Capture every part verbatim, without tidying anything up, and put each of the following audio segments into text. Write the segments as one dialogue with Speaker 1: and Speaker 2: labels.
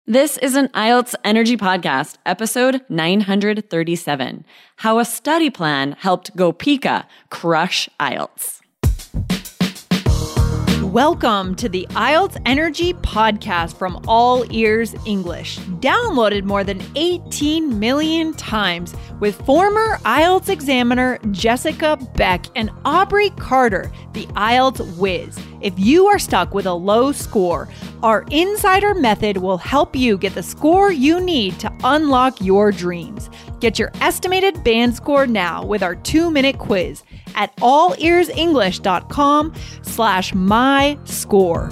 Speaker 1: This is an I E L T S Energy Podcast, episode nine hundred thirty-seven, How a Study Plan Helped Gopika Crush I E L T S.
Speaker 2: Welcome to the I E L T S Energy Podcast from All Ears English, downloaded more than eighteen million times with former I E L T S examiner Jessica Beck and Aubrey Carter, the I E L T S whiz. If you are stuck with a low score, our Insider Method will help you get the score you need to unlock your dreams. Get your estimated band score now with our two-minute quiz at allearsenglish.com slash my score.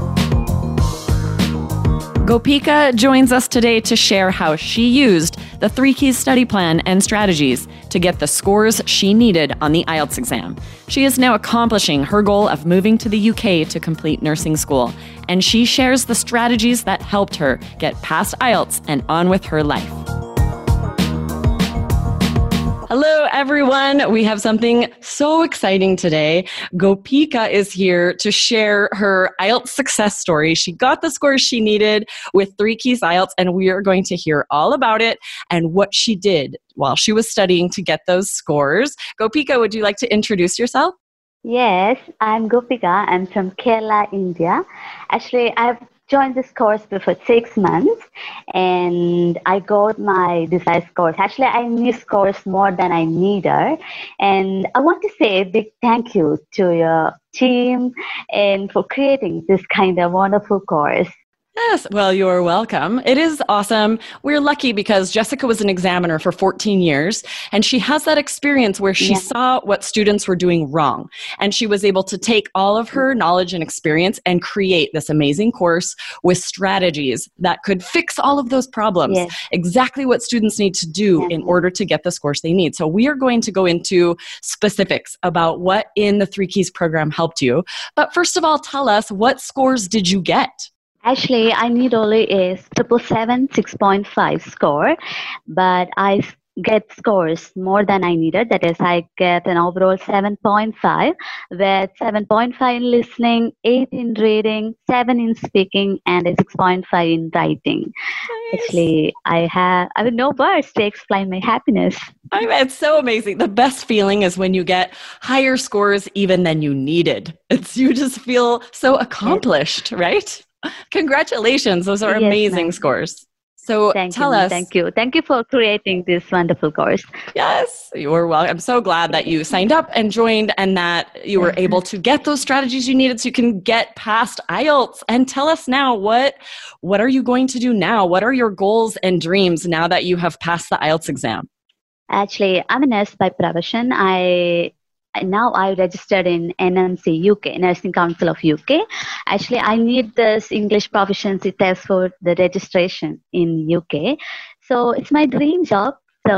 Speaker 1: Gopika joins us today to share how she used the Three Keys study plan and strategies to get the scores she needed on the I E L T S exam. She is now accomplishing her goal of moving to the U K to complete nursing school, and she shares the strategies that helped her get past I E L T S and on with her life. Hello, everyone. We have something so exciting today. Gopika is here to share her I E L T S success story. She got the scores she needed with Three Keys I E L T S, and we are going to hear all about it and what she did while she was studying to get those scores. Gopika, would you like to introduce yourself?
Speaker 3: Yes, I'm Gopika. I'm from Kerala, India. Actually, I've joined this course before six months and I got my desired scores. Actually, I need scores more than I needed. And I want to say a big thank you to your team and for creating this kind of wonderful course.
Speaker 1: Yes, well, you're welcome. It is awesome. We're lucky because Jessica was an examiner for fourteen years, and she has that experience where she yeah. saw what students were doing wrong. And she was able to take all of her knowledge and experience and create this amazing course with strategies that could fix all of those problems, yes. exactly what students need to do yeah. in order to get the scores they need. So we are going to go into specifics about what in the Three Keys program helped you. But first of all, tell us, what scores did you get?
Speaker 3: Actually, I need only a triple seven, six point five score, but I get scores more than I needed. That is, I get an overall seven point five, with seven point five in listening, eight in reading, seven in speaking, and a six point five in writing. Nice. Actually, I have I have no words to explain my happiness.
Speaker 1: I mean, it's so amazing. The best feeling is when you get higher scores even than you needed. It's you just feel so accomplished, yes. right? Congratulations. Those are yes, amazing ma'am. scores. So
Speaker 3: thank
Speaker 1: tell
Speaker 3: you,
Speaker 1: us.
Speaker 3: Thank you. Thank you for creating this wonderful course.
Speaker 1: Yes, you're welcome. I'm so glad that you signed up and joined and that you were able to get those strategies you needed so you can get past I E L T S. And tell us now, what, what are you going to do now? What are your goals and dreams now that you have passed the I E L T S exam?
Speaker 3: Actually, I'm a nurse by profession. I Now I registered in N M C U K, Nursing Council of U K. Actually, I need this English proficiency test for the registration in U K. So it's my dream job.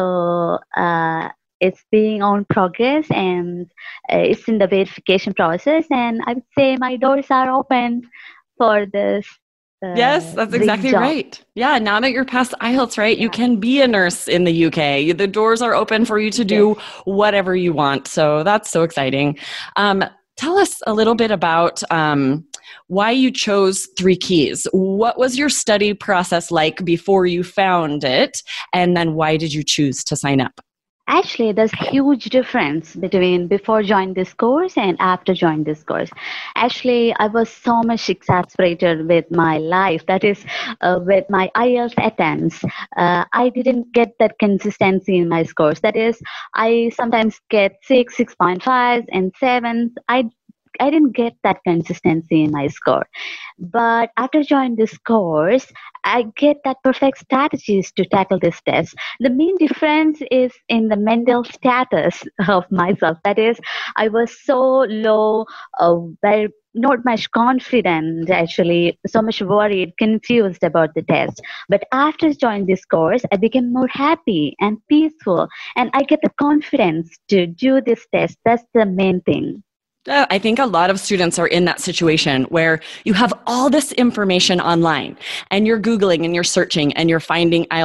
Speaker 3: So uh, it's being on progress and uh, it's in the verification process. And I would say my doors are open for this. Uh,
Speaker 1: yes, that's exactly
Speaker 3: job.
Speaker 1: right. Yeah, now that you're past I E L T S, right, you can be a nurse in the U K. The doors are open for you to do yes. whatever you want. So that's so exciting. Um, tell us a little bit about um, why you chose Three Keys. What was your study process like before you found it? And then why did you choose to sign up?
Speaker 3: Actually, there's a huge difference between before joining this course and after joining this course. Actually, I was so much exasperated with my life. That is, uh, with my I E L T S attempts. Uh, I didn't get that consistency in my scores. That is, I sometimes get six, six point five, and sevens. I I didn't get that consistency in my score. But after joining this course, I get that perfect strategies to tackle this test. The main difference is in the mental status of myself. That is, I was so low, uh, very not much confident, actually, so much worried, confused about the test. But after joining this course, I became more happy and peaceful, and I get the confidence to do this test. That's the main thing.
Speaker 1: Uh, I think a lot of students are in that situation where you have all this information online and you're Googling and you're searching and you're finding I E L T S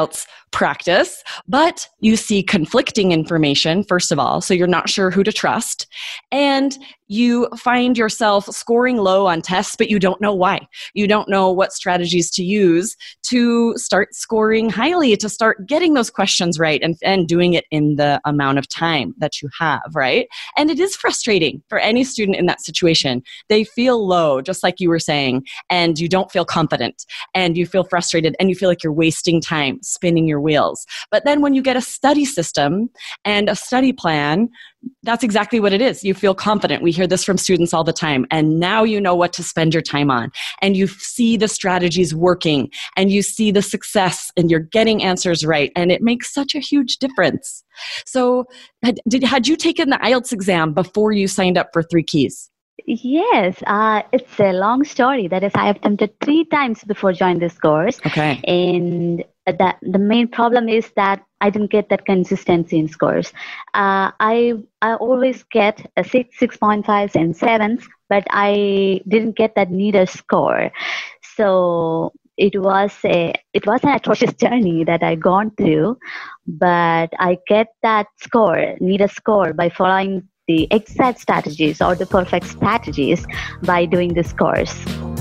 Speaker 1: practice, but you see conflicting information, first of all, so you're not sure who to trust. And you find yourself scoring low on tests, but you don't know why. You don't know what strategies to use to start scoring highly, to start getting those questions right and, and doing it in the amount of time that you have, right? And it is frustrating for any student in that situation. They feel low, just like you were saying, and you don't feel confident, and you feel frustrated, and you feel like you're wasting time spinning your wheels. But then when you get a study system and a study plan, that's exactly what it is. You feel confident. We hear this from students all the time. And now you know what to spend your time on. And you see the strategies working. And you see the success. And you're getting answers right. And it makes such a huge difference. So had, did, had you taken the I E L T S exam before you signed up for Three Keys?
Speaker 3: Yes, uh, it's a long story. That is, I have attempted three times before joining this course.
Speaker 1: Okay.
Speaker 3: And that the main problem is that I didn't get that consistency in scores. Uh, I I always get a six, six point five, and sevens, but I didn't get that needed score. So it was a it was an atrocious journey that I gone through, but I get that score, needed score, by following the exact strategies or the perfect strategies by doing this course.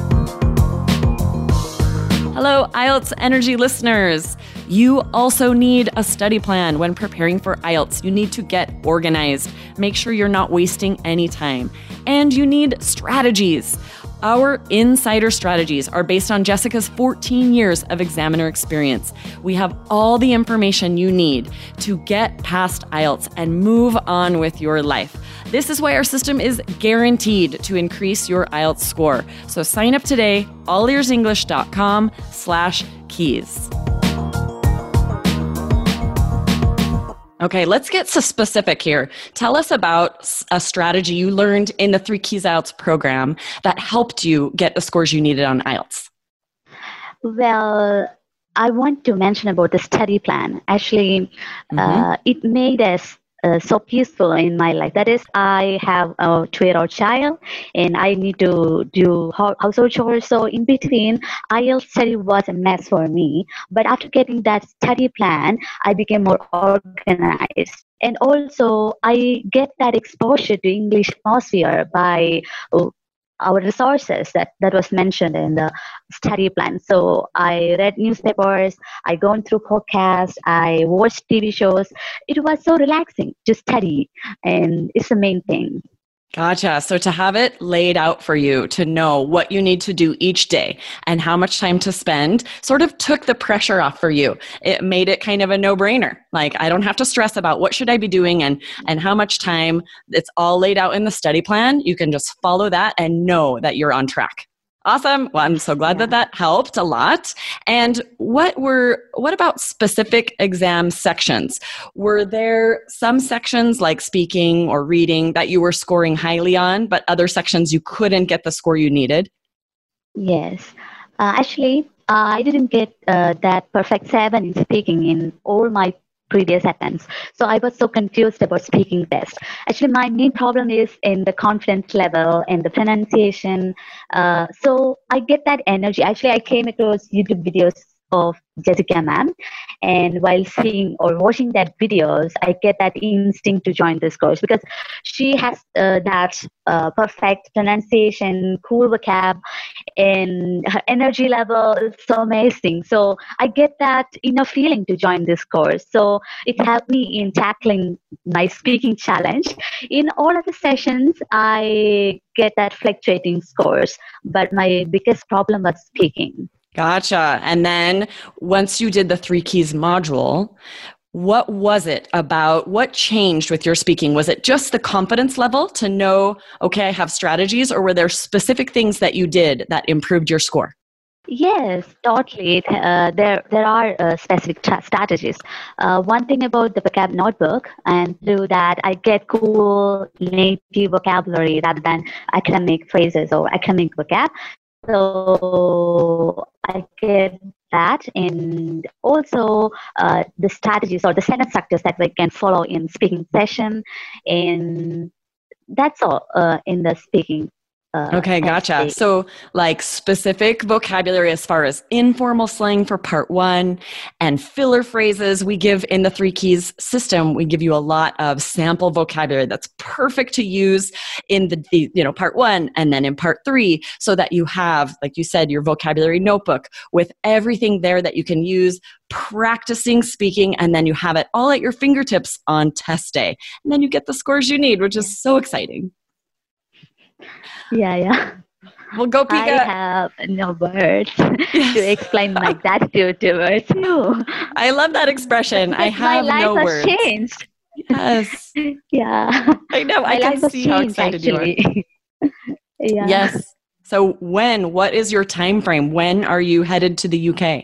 Speaker 1: Hello, I E L T S Energy listeners. You also need a study plan when preparing for I E L T S. You need to get organized. Make sure you're not wasting any time. And you need strategies. Our insider strategies are based on Jessica's fourteen years of examiner experience. We have all the information you need to get past I E L T S and move on with your life. This is why our system is guaranteed to increase your I E L T S score. So sign up today, allearsenglish.com slash keys. Okay, let's get so specific here. Tell us about a strategy you learned in the Three Keys I E L T S program that helped you get the scores you needed on I E L T S.
Speaker 3: Well, I want to mention about the study plan. Actually, mm-hmm. uh, it made us Uh, so peaceful in my life. That is, I have a two-year-old child and I need to do household chores. So in between, I E L T S study was a mess for me. But after getting that study plan, I became more organized. And also, I get that exposure to English atmosphere by uh, our resources that, that was mentioned in the study plan. So I read newspapers, I gone through podcasts, I watched T V shows. It was so relaxing to study, and it's the main thing.
Speaker 1: Gotcha. So to have it laid out for you, to know what you need to do each day and how much time to spend, sort of took the pressure off for you. It made it kind of a no-brainer. Like, I don't have to stress about what should I be doing and, and how much time. It's all laid out in the study plan. You can just follow that and know that you're on track. Awesome. Well, I'm so glad yeah. that that helped a lot. And what were, what about specific exam sections? Were there some sections like speaking or reading that you were scoring highly on, but other sections you couldn't get the score you needed?
Speaker 3: Yes. Uh, actually, uh, I didn't get uh, that perfect seven in speaking in all my previous attempts. So I was so confused about speaking test. Actually, my main problem is in the confidence level and the pronunciation. Uh, so I get that energy. Actually, I came across YouTube videos of Jessica ma'am, and while seeing or watching that videos, I get that instinct to join this course because she has uh, that uh, perfect pronunciation, cool vocab, and her energy level is so amazing. So I get that inner feeling to join this course. So it helped me in tackling my speaking challenge. In all of the sessions, I get that fluctuating scores, but my biggest problem was speaking.
Speaker 1: Gotcha. And then once you did the Three Keys module, what was it about? What changed with your speaking? Was it just the confidence level to know, okay, I have strategies, or were there specific things that you did that improved your score?
Speaker 3: Yes, totally. Uh, there, there are uh, specific tra- strategies. Uh, one thing about the vocab notebook, and through that, I get cool native vocabulary rather than academic phrases or academic vocab. So I get that, and also uh, the strategies or the sentence structures that we can follow in speaking session, and that's all uh, in the speaking Uh,
Speaker 1: okay, gotcha.
Speaker 3: essay.
Speaker 1: So, like specific vocabulary as far as informal slang for part one and filler phrases we give in the Three Keys system. We give you a lot of sample vocabulary that's perfect to use in the, you know, part one and then in part three, so that you have, like you said, your vocabulary notebook with everything there that you can use practicing speaking, and then you have it all at your fingertips on test day. And then you get the scores you need, which is so exciting.
Speaker 3: Yeah, yeah.
Speaker 1: Well, go Pika.
Speaker 3: I have no words to explain my gratitude towards you.
Speaker 1: I love that expression. I have
Speaker 3: my life
Speaker 1: no
Speaker 3: has
Speaker 1: words.
Speaker 3: changed.
Speaker 1: Yes.
Speaker 3: Yeah.
Speaker 1: I know.
Speaker 3: My
Speaker 1: I can
Speaker 3: life has
Speaker 1: see how
Speaker 3: changed,
Speaker 1: excited
Speaker 3: actually.
Speaker 1: you are.
Speaker 3: Yeah.
Speaker 1: Yes. So when, what is your time frame? When are you headed to the U K?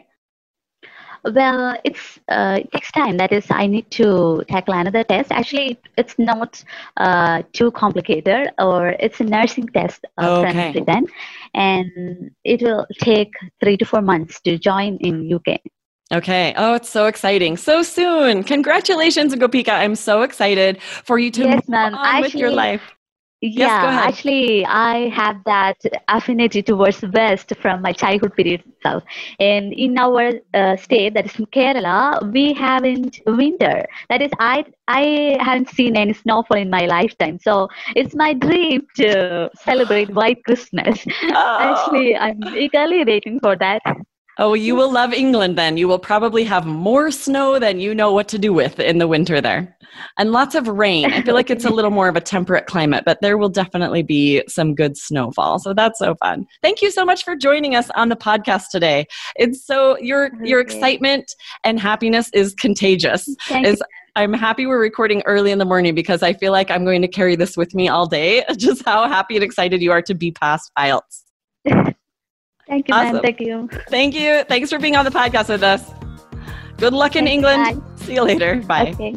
Speaker 3: Well, it's uh, it takes time. That is, I need to tackle another test. Actually, it's not uh, too complicated, or it's a nursing test uh,
Speaker 1: Okay.
Speaker 3: from Sweden, and it will take three to four months to join in U K.
Speaker 1: Okay. Oh, it's so exciting. So soon. Congratulations, Gopika. I'm so excited for you to
Speaker 3: Yes,
Speaker 1: move
Speaker 3: ma'am.
Speaker 1: on with your
Speaker 3: Actually,
Speaker 1: life.
Speaker 3: Yeah,
Speaker 1: go ahead.
Speaker 3: actually, I have that affinity towards West from my childhood period itself. And in our uh, state, that is in Kerala, we haven't winter. That is, I I haven't seen any snowfall in my lifetime. So it's my dream to celebrate White Christmas.
Speaker 1: Oh.
Speaker 3: Actually, I'm eagerly waiting for that.
Speaker 1: Oh, you will love England then. You will probably have more snow than you know what to do with in the winter there. And lots of rain. I feel like it's a little more of a temperate climate, but there will definitely be some good snowfall. So that's so fun. Thank you so much for joining us on the podcast today. It's so your your
Speaker 3: Okay.
Speaker 1: excitement and happiness is contagious.
Speaker 3: Thank
Speaker 1: Is I'm happy we're recording early in the morning because I feel like I'm going to carry this with me all day. Just how happy and excited you are to be past I E L T S.
Speaker 3: you. Thank you,
Speaker 1: Awesome.
Speaker 3: ma'am. Thank you.
Speaker 1: Thank you. Thanks for being on the podcast with us. Good luck in
Speaker 3: Thanks,
Speaker 1: England. See you later. Bye.
Speaker 3: Okay.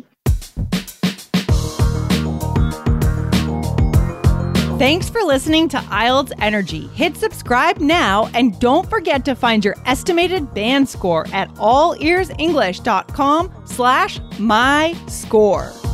Speaker 2: Thanks for listening to I E L T S Energy. Hit subscribe now and don't forget to find your estimated band score at all ears english dot com slash my score.